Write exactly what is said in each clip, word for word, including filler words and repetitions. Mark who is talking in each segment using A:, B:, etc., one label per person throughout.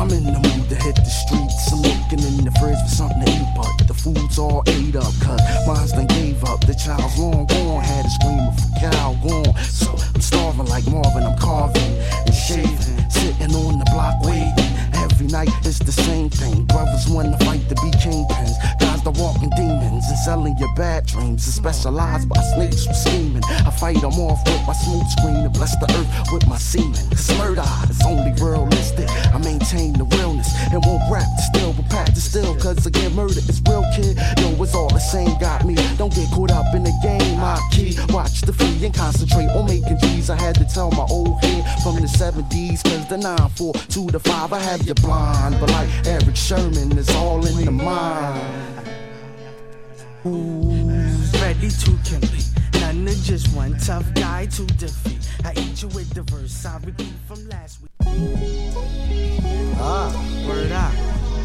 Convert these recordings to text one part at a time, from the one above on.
A: I'm in the mood to hit the streets. I'm looking in the fridge for something to eat, but the food's all ate up. Cause mine's done gave up. The child's long gone. Had a screamer for cow gone. So I'm starving like Marvin. I'm carving and shaving, sitting on the block waiting. Every night it's the same thing. Brothers wanna fight to be kingpins. Guys that walking demons and selling your bad dreams. And specialized by snakes with scheming. I fight them off with my smooth screen and bless the earth with my semen. Cause murder is only realistic. I maintain the realness and won't rap still, but pack the still. Cause again, murder is real, kid. Yo, it's all the same, got me. Don't get caught up in the game, my key. Watch the free and concentrate on making G's. I had to tell my old head from the seventies. Cause the nine four to the five, I had you blind. But like Eric Sherman, it's all in the mind.
B: Who's ready to compete? None of just one tough guy to defeat. I eat you with the verse I repeat from last week. Ah, word out.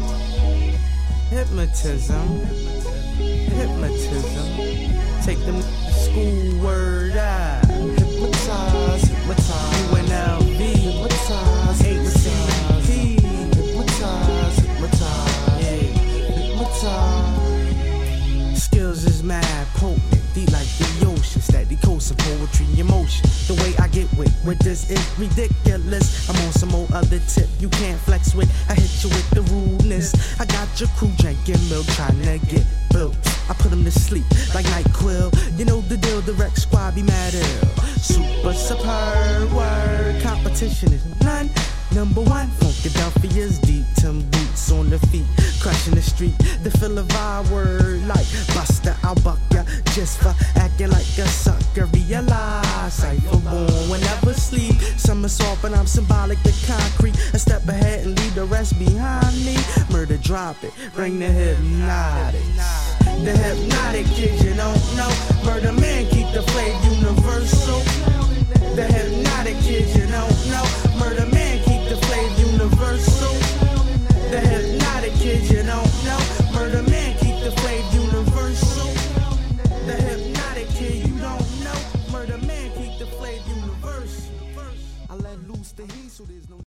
B: Hypnotism, hypnotism. Take them to school, word out.
A: Hypnotize, hypnotize.
B: U N L V,
A: hypnotize, hypnotize. Hypnotize, hypnotize.
B: Yeah,
A: hypnotize.
B: Skills is mad potent, deep like the ocean. Steady coasting, poetry in motion. The way I get with, with this is ridiculous. I'm on some old other tip you can't flex with. I hit you with the rudeness. I got your crew drinking milk, trying to get built. I put them to sleep like NyQuil. You know the deal, the Rex squad be mad ill. Super superb word, competition is none. Number one, Funkadelphia's deep, Tim boots on the feet, crushing the street. The feel of our word like Buster, I'll buck ya just for acting like a sucker. Realize cipher born whenever sleep. Somersault, but I'm symbolic to concrete. A step ahead and leave the rest behind me. Murder, drop it, bring the hypnotic. The hypnotic kids you don't know. Murder man keep